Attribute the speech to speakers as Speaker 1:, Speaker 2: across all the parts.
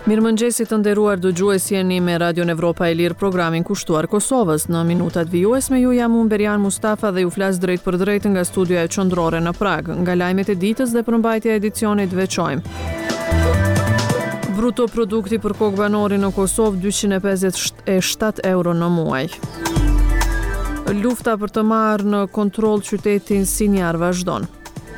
Speaker 1: Mirëmëngjesi të nderuar dëgjues, jeni me Radion Evropa e Lirë, programin kushtuar Kosovës. Në minutat vijuesme ju jam unë Berian Mustafa dhe ju flas drejt për drejt nga studioja qendrore në Prag. Nga lajmet e ditës dhe përmbajtja e edicionit veçojmë. Bruto produkti për kokë banori në Kosovë 257 euro në muaj. Lufta për të marrë në kontroll qytetin Sinjar vazhdon.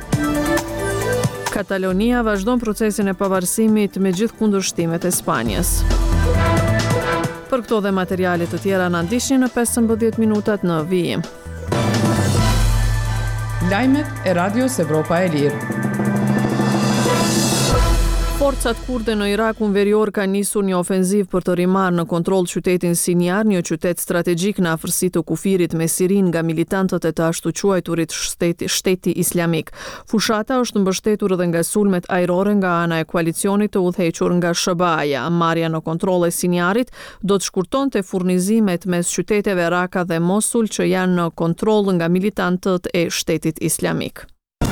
Speaker 1: Katalonia vazhdon procesin e pavarësimit me gjithë kundërshtimet e Spanjës. Për këto dhe materialet të tjera na ndiqni në 15 minutat në vijim.
Speaker 2: Lajmet e Radios Evropa e Lirë.
Speaker 1: Forcat kurde në Irakun verior ka nisur një ofenziv për të rimarrë në kontroll qytetin Sinjar, një qytet strategjik në afërsi të kufirit me Sirin nga militantët e të ashtu quajturit shteti islamik. Fushata është mbështetur edhe nga sulmet ajrore nga ana e koalicionit të udhëhequr nga SHBA-ja. Marrja në kontroll e Sinjarit do të shkurtonte furnizimet mes qyteteve Raka dhe Mosul që janë në kontroll nga militantët e shtetit islamik.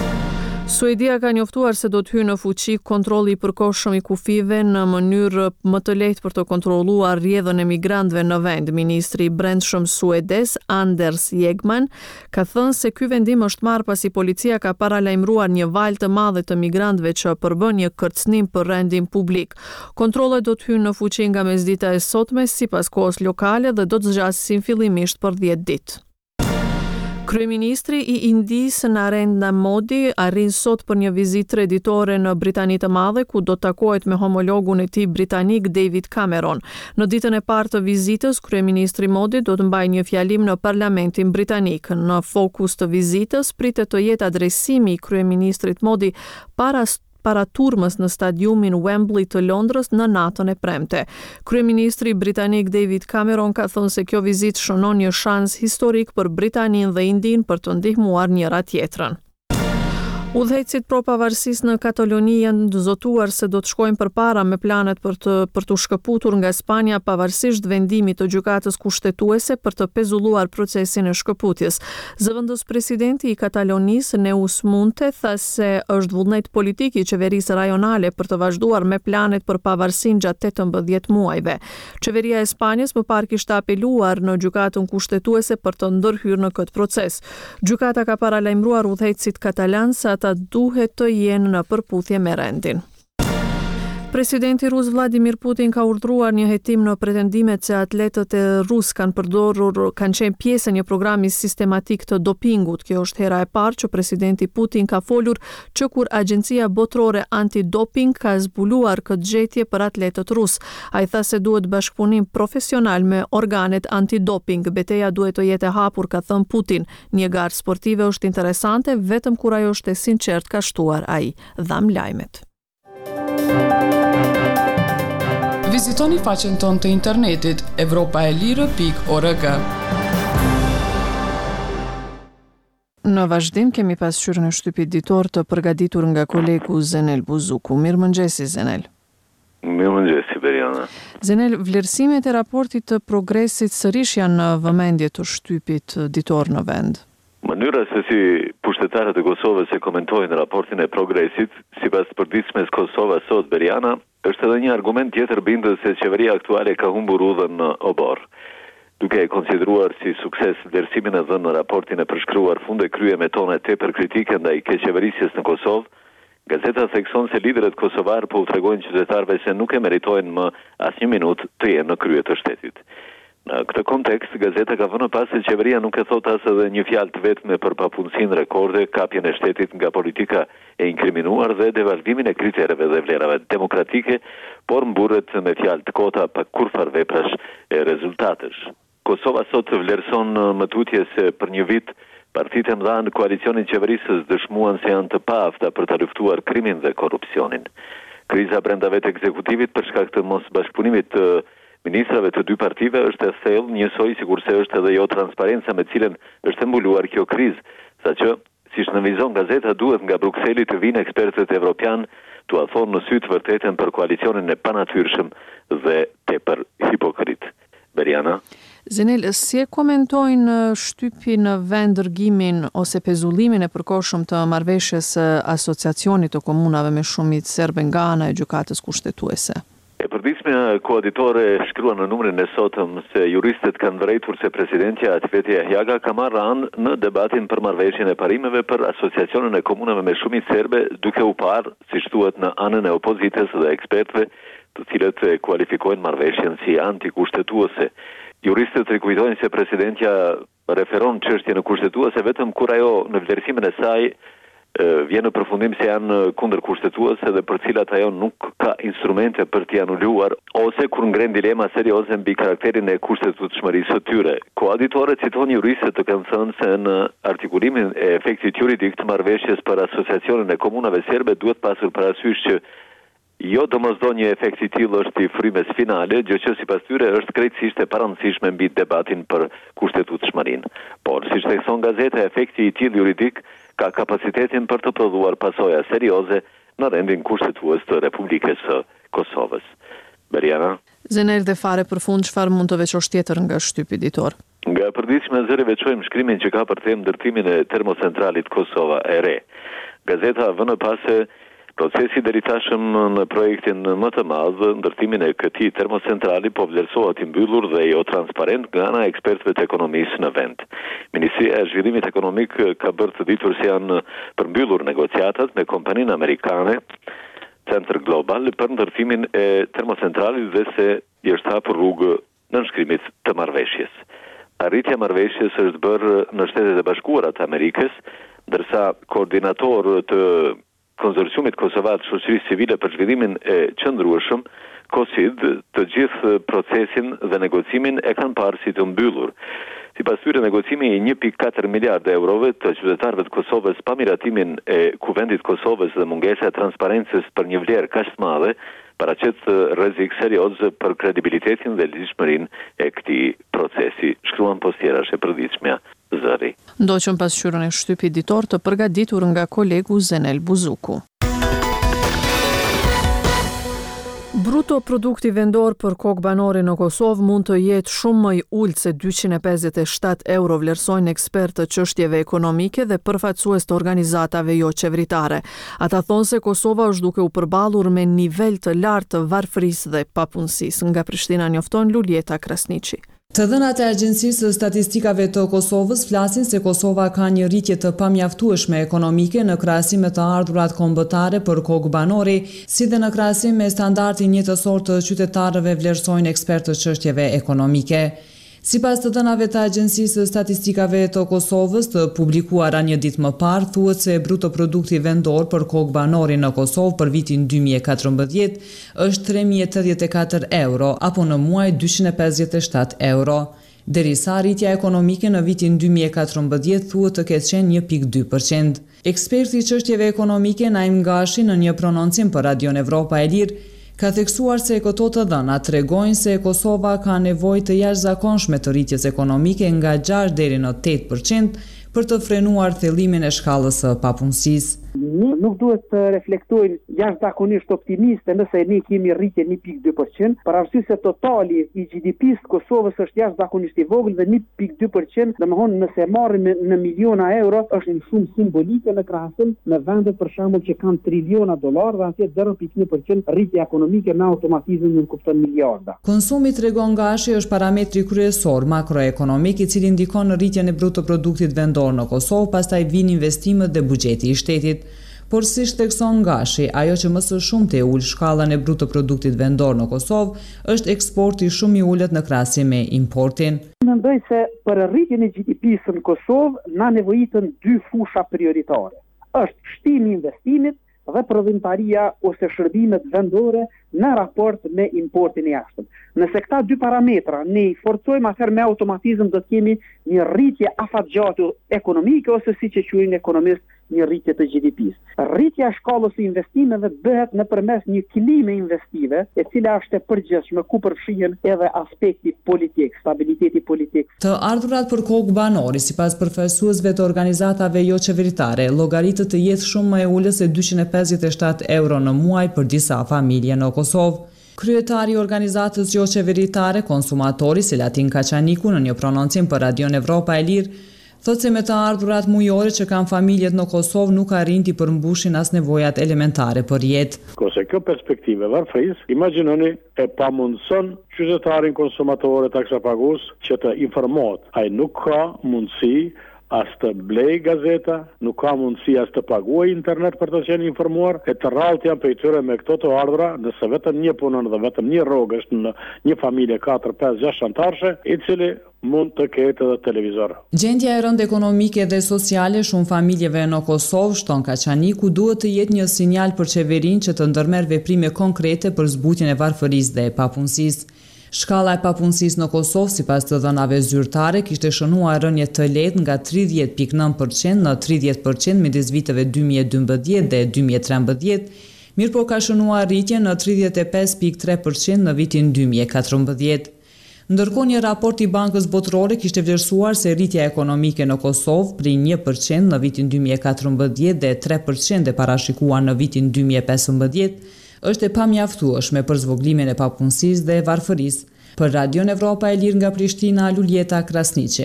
Speaker 1: Suedia ka njoftuar se do të hyjë në fuqi kontrolli i përkohshëm i kufive në mënyrë më të lehtë për të kontrolluar rrjedhën e migrantëve në vend. Ministri i Brendshëm suedez Anders Ygeman ka thënë se ky vendim është marrë pasi policia ka paralajmëruar një valë të madhe të migrantëve që përbën një kërcënim për rendin publik. Kontrollet do të hyjnë në fuqi nga mesdita e sotme sipas kohës lokale dhe do të zgjasin fillimisht për 10 ditë. Kryeministri i Indisë Narendra Modi arrin sot për një vizitë treditore në Britani të Madhe, ku do të takohet me homologun e tij britanik David Cameron. Në ditën e parë të vizitës, kryeministri Modi do të mbajë një fjalim në Parlamentin britanik. Në fokus të vizitës pritet të jetë adresimi i kryeministrit Modi para turmës në stadiumin Wembley të Londrës në natën e premte. Kryeministri britanik David Cameron ka thënë se kjo vizitë shënon një shans historik për Britaninë dhe Indinë për të ndihmuar njëra tjetrën. Udhëheqësit pro pavarësisë në Kataloni janë zotuar se do të shkojnë përpara me planet për të shkëputur nga Spanja pavarësisht vendimit të gjykatës kushtetuese për të pezulluar procesin e shkëputjes. Zëvendës presidenti i Katalonisë Neus Munte tha se është vullnet politik i qeverisë rajonale për të vazhduar me planet për pavarësinë gjatë 18 muajve. Qeveria e Spanjës më parë kishte apeluar në gjykatën kushtetuese për të ndërhyrë në këtë proces. Gjykata ka paralajmëruar udhëheqësit katalan se ata duhet të jenë në përputhje me rendin. Presidenti rus Vladimir Putin ka urdhëruar një hetim në pretendimet se atletët e rus kanë qenë pjesë e një programi sistematik të dopingut. Kjo është hera e parë që presidenti Putin ka folur që kur Agjencia Botërore Antidoping ka zbuluar këtë gjetje për atletët rus. Ai tha se duhet bashkëpunim profesional me organet antidoping. Betejë duhet të jetë e hapur, ka thënë Putin. Një garë sportive është interesante vetëm kur ajo është e sinqert, ka shtuar ai. Dham lajmet.
Speaker 2: Vizitoni faqen tonë të internetit europaelire.org.
Speaker 1: Në vazhdim kemi pasqyrën e shtypit ditor të përgatitur nga kolegu Zenel Buzuku. Mirëmëngjesi Zenel.
Speaker 3: Mirëmëngjesi Beriana.
Speaker 1: Zenel, vlerësimet e raportit të progresit sërish janë në vëmendje të shtypit ditor në vend.
Speaker 3: Mënyra se si pushtetarët e Kosovës e komentojnë raportin e progresit, sipas përditshmes Kosova sot Beriana, është edhe një argument tjetër bindës se qeveria aktuale ka humbur udhën në obor. Duke e konsideruar si sukses vlerësimin e dhënë në raportin e përshkruar funde krye me tona tepër kritike ndaj keqeverisjes në Kosovë, gazeta thekson se liderët kosovar po u tregojnë qytetarëve se nuk e meritojnë më asnjë minutë të jenë në krye të shtetit. Në këtë kontekst, gazeta ka vënë pas se qeveria nuk e thot as edhe një fjalë të vetme për papunësinë rekorde, kapjen e shtetit nga politika e inkriminuar dhe devalvimin e kritereve dhe vlerave demokratike, por mburret me fjalë të kota pa kurfar veprash e rezultatesh. Kosova sot vlerëson më tutje se për një vit partitë e mëdha në koalicionin qeverisës dëshmuan se janë të paafta për ta luftuar krimin dhe korrupsionin. Kriza brenda vetë ekzekutivit për shkak të mos bashkëpunimit të ministrave të dy partive është e thellë, njësoj sikurse është edhe jo transparenca me cilën është mbuluar kjo krizë, saqë, siç nënvizon gazeta, duhet nga Brukseli të vinë ekspertët evropian t'u thonë në sy të vërtetën për koalicionin e panatyrshëm dhe tepër hipokrit. Beriana?
Speaker 1: Zenel, si e komentojnë shtypin në vend dërgimin ose pezullimin e përkohshëm të marrëveshjes së Asociacionit të Komunave me Shumicë Serbe nga ana e gjykatës kushtetuese?
Speaker 3: E përditshmja koaditore shkruan në numrin e sotëm se juristët kanë vërejtur se presidentja Atifete Jahjaga ka marrë anë në debatin për marrëveshjen e parimeve për asociacionin e komunave me shumicë serbe, duke u parë, siç thuhet, në anën e opozitës dhe ekspertëve, të cilët e kualifikojnë marrëveshjen si antikushtetuese. Juristët rikujtojnë se presidentja referon çështjen e kushtetuese vetëm kur ajo në vlerësimin e saj vjen në përfundim se janë kundër kushtetuese dhe për cilat ajo nuk ka instrumente për t'i anuluar, ose kur ngren dilema serioze mbi karakterin e kushtetutshmërisë së tyre. Koaditorët citojnë juristët të kanë thënë se në artikulimin e efektit juridik të marrëveshjes për asociacionin e komunave serbe duhet pasur parasysh që jo domosdoshmëri efekti i tillë është i frymës finale, gjë që sipas tyre është krejtësisht e parandësishme mbi debatin për kushtetutshmërinë. Por siç thekson gazeta, efekti i tillë juridik ka kapacitetin për të prodhuar pasoja serioze në rendin kushtetues të Republikës së Kosovës. Beriana?
Speaker 1: Zenel dhe fare për fund, çfarë mund të veçosh tjetër nga shtypi ditor?
Speaker 3: Nga përditshme zëri veçojmë shkrimin që ka për temë ndërtimin e termocentralit Kosova e re. Gazeta vënë pas se procesi deri tashëm në projektin më të madh, ndërtimin e këtij termocentrali po vlerësohet i mbyllur dhe jo transparent nga ana e ekspertëve të ekonomisë në vend. Ministria e Zhvillimit Ekonomik ka bërë të ditur se janë përmbyllur negociatat me kompaninë amerikane Center Global për ndërtimin e termocentralit dhe se i është hapur rrugë nënshkrimit të marrëveshjes. Arritja e marrëveshjes është bërë në Shtetet e Bashkuara të Amerikës, ndërsa koordinator të Konsorciumit Kosovar të Shoqërisë Civile për Zhvillimin e Qëndrueshëm, COSID, të gjithë procesin dhe negocimin e kanë parë si të mbyllur. Sipas tyre, negocimi i 1.4 miliardë eurove të qytetarëve të Kosovës pa miratimin e Kuvendit Kosovës dhe mungesa e transparencës për një vlerë kaq të madhe paraqet rrezik serioz për kredibilitetin dhe ligjshmërinë e këtij procesi, shkruan postjerash e përditshmja Zëri.
Speaker 1: Ndoqën pasqyrën e shtypit ditor të përgatitur nga kolegu Zenel Buzuku. Bruto produkti vendor për kokë banore në Kosovë mund të jetë shumë më i ulët se 257 euro, vlerësojnë ekspertë të çështjeve ekonomike dhe përfaqësues të organizatave jo qeveritare. Ata thonë se Kosova është duke u përballur me nivel të lartë të varfërisë dhe papunësisë. Nga Prishtina njofton Luljeta Krasniqi.
Speaker 4: Të dhënat e Agjencisë së Statistikave të Kosovës flasin se Kosova ka një rritje të pamjaftueshme ekonomike në krahasim me të ardhurat kombëtare për kokë banori, si dhe në krahasim me standardin jetësor të qytetarëve, vlerësojnë ekspertë të çështjeve ekonomike. Sipas të dhënave të Agjencisë së Statistikave të Kosovës të publikuara një ditë më parë, thuhet se bruto produkti vendor për kokë banori në Kosovë për vitin 2014 është 3.084 euro, apo në muaj 257 euro. Derisa rritja ekonomike në vitin 2014 thuhet të ketë qenë 1.2%. Eksperti i çështjeve ekonomike Naim Gashi në një prononcim për Radion Evropa e Lirë ka theksuar se këto të dhëna tregojnë se Kosova ka nevojë të jashtëzakonshme të rritjes ekonomike nga 6 deri në 8% për të frenuar thellimin e shkallës së papunësisë.
Speaker 5: Nuk duhet të reflektojnë jashtëzakonisht optimiste nëse ne kemi rritje 1.2%, për arsye se totali i GDP-s të Kosovës është jashtëzakonisht i vogël dhe 1.2%, domethënë nëse marrim në miliona euro, është një shumë simbolike në krahasim me vende për shembull që kanë triliona dollar dhe atje 0.1% rritje ekonomike me automatizëm nuk kupton miliarda.
Speaker 4: Konsumi, tregon Gashi, është parametri kryesor makroekonomik i cili ndikon në rritjen e bruto produktit vendor në Kosovë, pastaj vijnë investimet dhe buxheti i shtetit. Por si thekson Gashi, ajo që më së shumti e ul shkallën e bruto produktit vendor në Kosovë është eksporti shumë i ulët në krahasim me importin.
Speaker 5: Mendoj se për rritjen e GDP-s në Kosovë na nevojiten dy fusha prioritare. Është shtimi i investimit dhe prodhimtaria ose shërbimet vendore në raport me importin e jashtëm. Nëse këta dy parametra ne i forcojmë, atëherë me automatizëm do të kemi një rritje afatgjatë ekonomike ose siç e quajnë ekonomistë një rritje të GDP-s. Rritja e shkallës së investimeve bëhet nëpërmes një klime investive, e cila është e përgjithshme ku përfshihen edhe aspekti politik, stabiliteti politik.
Speaker 4: Të ardhurat për kokë banori, sipas përfaqësuesve të organizatave jo qeveritare, llogaritet të jetë shumë më e ulët se 257 euro në muaj për disa familje në Kosovë. Kryetari i organizatës jo qeveritare Konsumatori, Selatin Kaçaniku, në një prononcim për Radion Evropa e Lirë, Thotë se me të ardhurat mujore që kanë familjet në Kosovë nuk arrin t'i përmbushin as nevojat elementare për jetë.
Speaker 6: Kurse kjo perspektive varfërisë, imagjinoni e pamundson qytetarin konsumator taksapagues që të informohet. Ai nuk ka mundësi as të blej gazeta, nuk ka mundësi as të paguaj internet për të qenë informuar, e të rrallët janë për tyre me këto të ardhura, nëse vetëm një punon dhe vetëm një rrogë është në një familje 4, 5, 6 antarëse, i cili mund të ketë edhe televizor.
Speaker 4: Gjendja e rëndë ekonomike dhe sociale shumë familjeve në Kosovë, shton Kaçaniku, duhet të jetë një sinjal për qeverinë që të ndërmerr veprime konkrete për zbutjen e varfërisë dhe papunësisë. Shkalla e papunësisë në Kosovë, sipas të dhënave zyrtare, kishte shënuar rënje të lehtë nga 30.9% në 30% midis viteve 2012 dhe 2013, mirëpo ka shënuar rritje në 35.3% në vitin 2014. Ndërkohë një raport i Bankës Botërore kishte vlerësuar se rritja ekonomike në Kosovë prej 1% në vitin 2014 dhe 3% e parashikuar në vitin 2015 është e pamjaftueshme për zvogëlimin e papunësisë dhe varfërisë. Për Radion Evropa e Lirë nga Prishtina, Luljeta Krasniqi.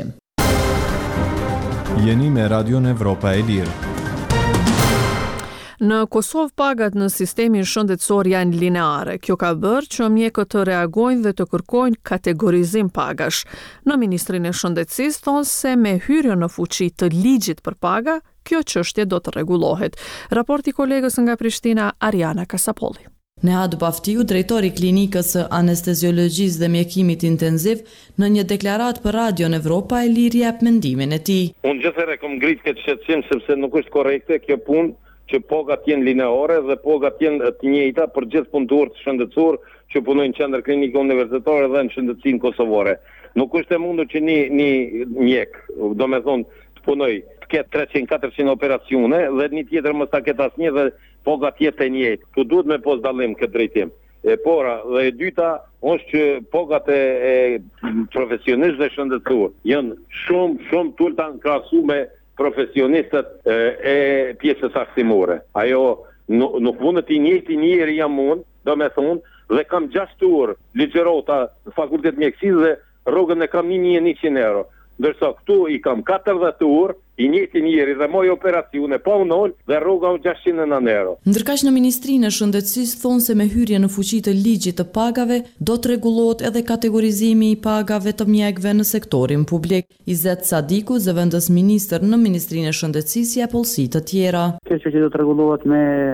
Speaker 7: Jeni me Radion Evropa e Lirë.
Speaker 1: Në Kosovë pagat në sistemin shëndetësor janë lineare. Kjo ka bërë që mjekët të reagojnë dhe të kërkojnë kategorizim pagash. Në Ministrinë e Shëndetësisë thonë se me hyrjen në fuqi të ligjit për paga, kjo çështje do të rregullohet. Raporti kolegës nga Prishtina, Ariana Kasapolli.
Speaker 8: Nead Baftiu, drejtori klinikës së anesteziologjisë dhe mjekimit intenziv, në një deklarat për Radion Evropa e Lirë jep mendimin e tij.
Speaker 9: Unë gjithëherë kam ngritë këtë shqetësim sepse nuk është korrekte kjo punë që pagat jenë lineare dhe pagat jenë të njëjta për gjithë punëtorët shëndetësor që punojnë në qendër klinike universitare dhe në shëndetësinë kosovare. Nuk është e mundur që një mjek, domethënë të punoj të ketë 300-400 operacione dhe një tjetër mos ta ketë asnjë dhe pagat jetë e njëjtë. Tu duhet me pos dallim këtë drejtim. Pora, dhe e dyta është që pagat e profesionistë dhe shëndetësor janë shumë tulta në krahasim me profesionistët e pjesës aksimore. Ajo nuk mund të njëjti njëri jam unë, do me thonë, dhe kam 6 orë ligjërota në fakultet mjekësisë dhe rrogën e kam 1.100 euro. Ndërsa këtu i kam 40 orë, i njëjti njëri dhe moj operacione pa unol dhe rroga 609 euro.
Speaker 8: Ndërkaq në Ministrinë e Shëndetësisë thonë se me hyrje në fuqi të ligjit të pagave do të rregullohet edhe kategorizimi i pagave të mjekëve në sektorin publik. Izet Sadiku, zëvendës ministër në Ministrinë e Shëndetësisë, jep pollësi të tjera.
Speaker 5: Kjo që do të rregullohet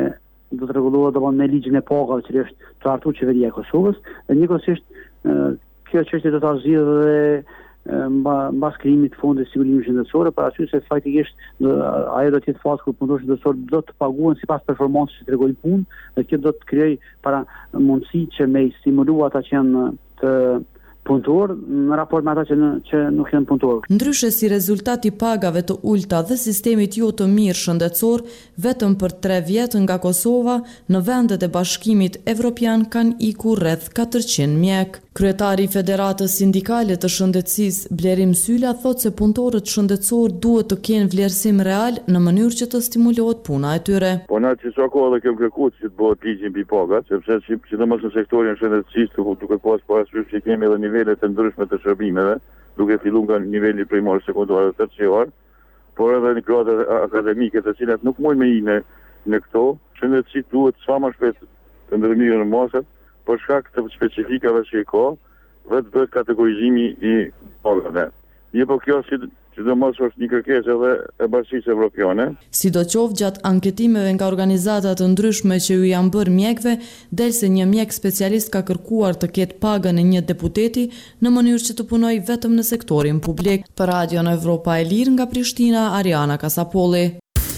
Speaker 5: me ligjin e pagave që është të hartuar qeveria e Kosovës, dhe njëkohësisht kjo çështje do ta zgjidhë dhe mbas krijimit të fondit sigurimit shëndetësor, për arsye se faktikisht ajo do të jetë fazë kur punëtorët shëndetësor do të paguhen sipas performancës që tregojnë punë, dhe kjo do të krijojë para mundësi që me stimulua ata që janë të punëtor në raport me ata që nuk janë punëtor.
Speaker 8: Ndryshe si rezultat i pagave të ulta dhe sistemit jo të mirë shëndetësor, vetëm për 3 vjet nga Kosova, në vendet e Bashkimit Evropian kanë ikur rreth 400 mjek. Kryetari i Federatës Sindikale të Shëndetësisë, Blerim Syla, thotë se punëtorët shëndetësor duhet të kenë vlerësim real në mënyrë që të stimulohet puna e tyre.
Speaker 10: Po na që sa kohë dhe kemë kërkuar që të bëhet ligji mbi pagat, sepse sidomos në sektorin shëndetësisë duke pas parasysh që kemi edhe nivele të ndryshme të shërbimeve, duke filluar nga niveli primar, sekondar dhe terciar, por edhe në gradë akademike të cilat nuk mund me inë në këto, shëndetësia duhet sa më shpejt të ndërmirë në masat, për shkak të specifikave që i ka, dhe të bëhet kategorizimi i pagave. Po kjo sidomos është një kërkesë edhe e Bashkisë Evropiane.
Speaker 8: Sidoqoftë gjatë anketimeve nga organizata të ndryshme që ju janë bërë mjekëve, del se një mjek specialist ka kërkuar të ketë pagën e një deputeti në mënyrë që të punojë vetëm në sektorin publik. Për Radion Evropa e Lirë nga Prishtina, Ariana Kasapolli.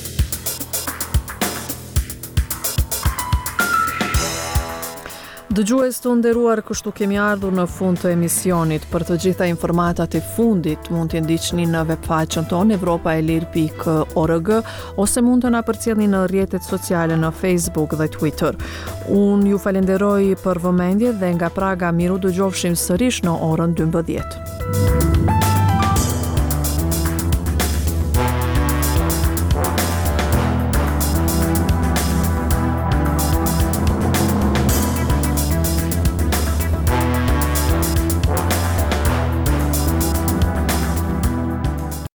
Speaker 1: Dëgjues të nderuar, kështu kemi ardhur në fund të emisionit. Për të gjitha informatat e fundit mund t'i ndiqni në webfaqen tonë europaelir.org ose mund të na përcjellni në rrjetet sociale në Facebook dhe Twitter. Unë ju falenderoj për vëmendje dhe nga Praga miru dëgjofshim sërish në orën 12.